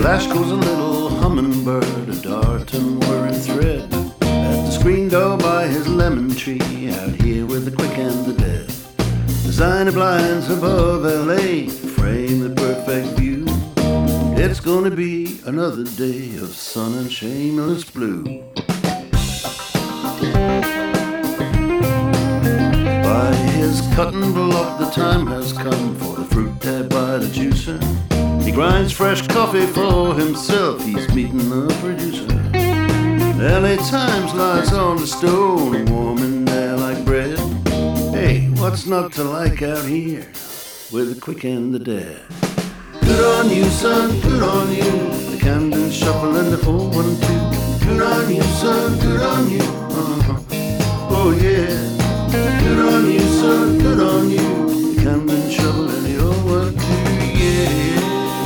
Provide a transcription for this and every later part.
Flash goes a little hummingbird, a dart and whirring thread, at the screen door by his lemon tree, out here with the quick and the dead. Designer blinds above LA frame the perfect view. It's gonna be another day of sun and shameless blue. By his cutting block the time has come for the fruit tab by the juicer. He grinds fresh coffee for himself, he's meeting the producer. LA Times lies on the stone, warm in there like bread. Hey, what's not to like out here with the quick and the dead? Good on you, son, good on you. The Camden Shuffle and the 412. Good on you, son, good on you. Oh yeah. Good on you, son, good on you. The Camden Shuffle and the 012, yeah.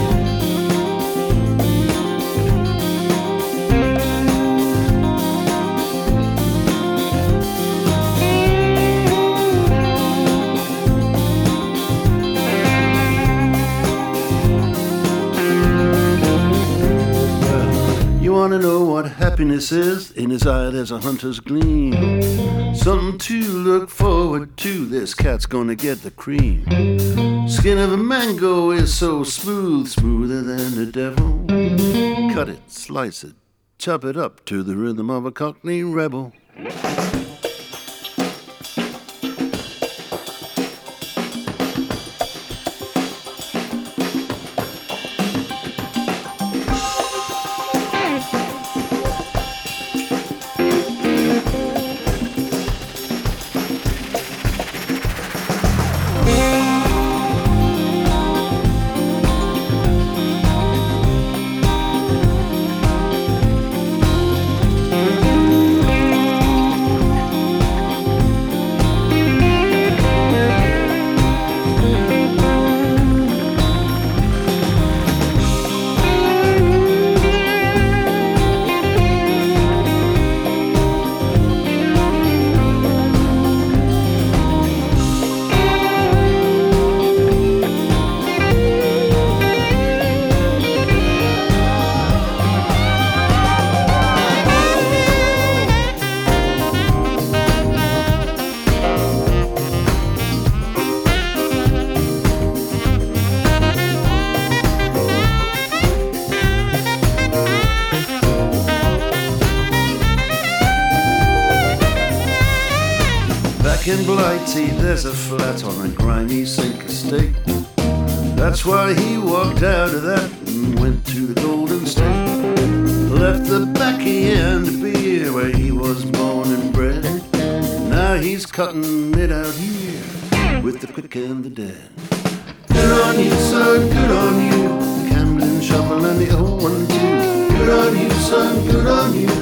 You wanna know what happiness is? In his eye there's a hunter's gleam. Something to look forward to, this cat's gonna get the cream. Skin of a mango is so smooth, smoother than the devil. Cut it, slice it, chop it up to the rhythm of a Cockney rebel. Back in Blighty there's a flat on a grimy sink estate. That's why he walked out of that and went to the Golden State. Left the baccy and the beer where he was born and bred. Now he's cutting it out here with the quick and the dead. Good on you, son, good on you. The Camden Shuffle and the 012. Good on you, son, good on you.